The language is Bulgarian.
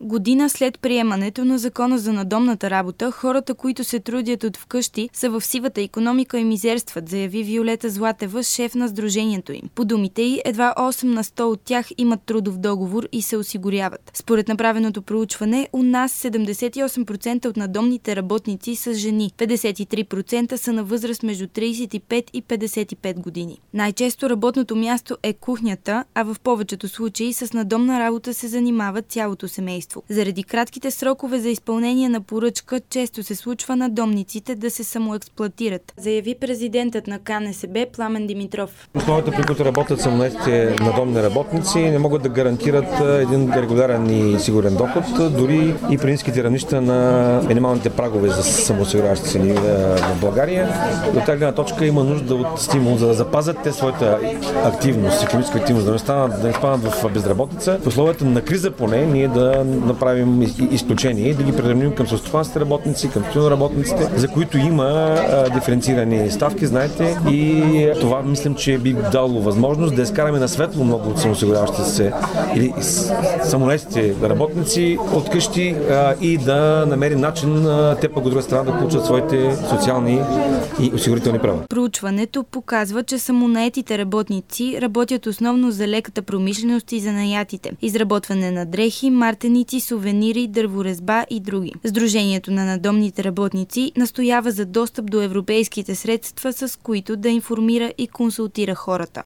Година след приемането на Закона за надомната работа, хората, които се трудят от вкъщи, са в сивата икономика и мизерстват, заяви Виолета Златева, шеф на сдружението им. По думите й, едва 8 на 100 от тях имат трудов договор и се осигуряват. Според направеното проучване, у нас 78% от надомните работници са жени, 53% са на възраст между 35 и 55 години. Най-често работното място е кухнята, а в повечето случаи с надомна работа се занимава цялото семейство. Заради кратките срокове за изпълнение на поръчка, често се случва надомниците да се самоексплоатират, заяви президентът на КНСБ Пламен Димитров. Условията, при които работят самонаетите надомни работници, не могат да гарантират един регулярен и сигурен доход, дори и при ниските равнища на минималните прагове за самоосигуряващи се в България. До тази гледна точка има нужда от стимул, за да запазят те своята активност, икономическа активност, да не станат в безработица. В условията на криза поне ние да направим изключение и да ги приравним към селскостопанските работници, към работниците, за които има диференцирани ставки, знаете, и това мислим, че би дало възможност да изкараме на светло много от самоосигуряващите се или самонаетите работници от къщи и да намерим начин те по друга страна да получат своите социални и осигурителни права. Проучването показва, че самонаетите работници работят основно за леката промишленост и занаятите, изработване на дрехи, мартеници, сувенири, дърворезба и други. Сдружението на надомните работници настоява за достъп до европейските средства, с които да информира и консултира хората.